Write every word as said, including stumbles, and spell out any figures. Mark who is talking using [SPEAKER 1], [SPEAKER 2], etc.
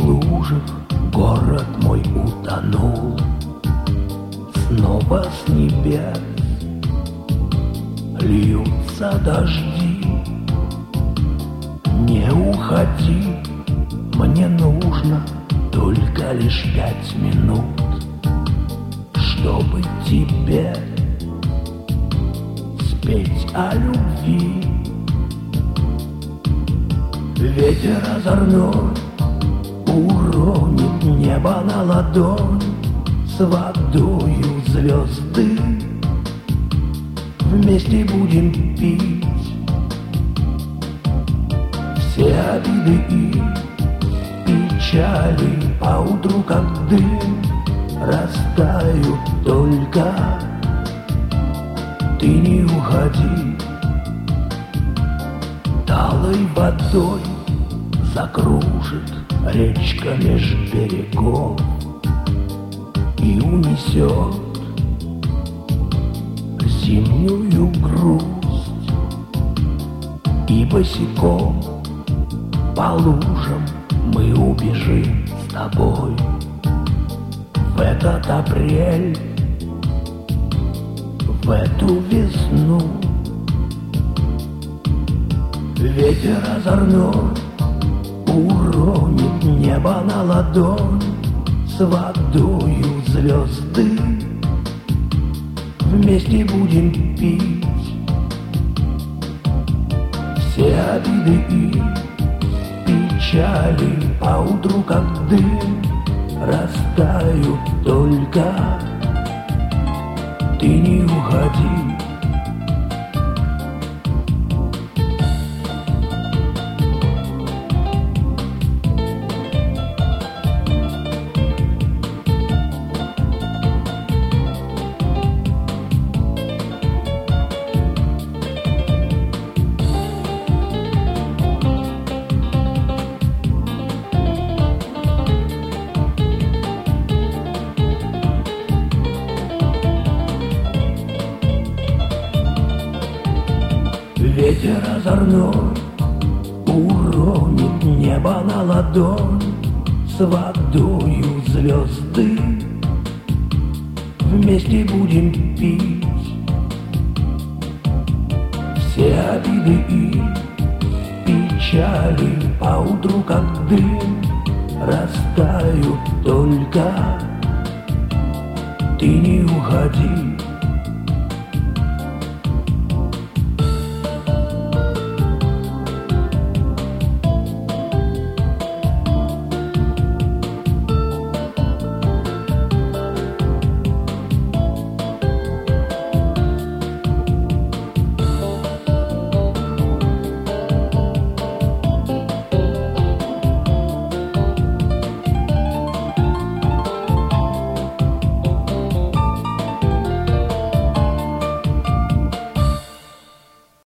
[SPEAKER 1] лужах город мой утонул. Снова с небес льются дожди. Не уходи, мне нужно только лишь пять минут, чтобы тебе спеть о любви. Ветер озорной уронит небо на ладонь с водою звезды. Вместе будем пить все обиды и печали, поутру как дым растают. Только ты не уходи, талой водой закружит речка меж берегов и унесет зимнюю грусть. И босиком по лужам мы убежим с тобой в этот апрель, в эту весну. Ветер озорной уронит небо на ладонь с водою звезды. Вместе будем пить все обиды и печали, поутру как дым растают. Только ты не уходи. Ветер озорной уронит небо на ладонь с водою звезды. Вместе будем пить все обиды и печали, поутру как дым растают. Только ты не уходи.